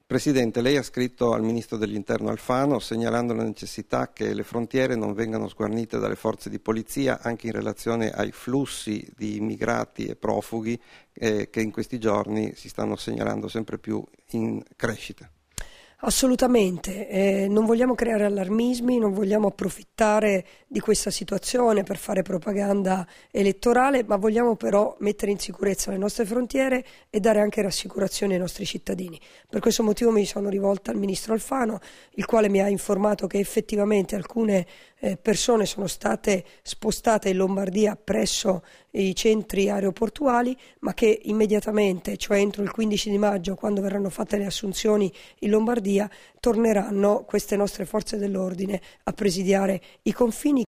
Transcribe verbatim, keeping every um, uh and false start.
Presidente, lei ha scritto al Ministro dell'Interno Alfano segnalando la necessità che le frontiere non vengano sguarnite dalle forze di polizia anche in relazione ai flussi di immigrati e profughi eh, che in questi giorni si stanno segnalando sempre più in crescita. Assolutamente, eh, non vogliamo creare allarmismi, non vogliamo approfittare di questa situazione per fare propaganda elettorale, ma vogliamo però mettere in sicurezza le nostre frontiere e dare anche rassicurazioni ai nostri cittadini. Per questo motivo mi sono rivolta al Ministro Alfano, il quale mi ha informato che effettivamente alcune eh, persone sono state spostate in Lombardia presso i centri aeroportuali, ma che immediatamente, cioè entro il quindici di maggio, quando verranno fatte le assunzioni in Lombardia, torneranno queste nostre forze dell'ordine a presidiare i confini.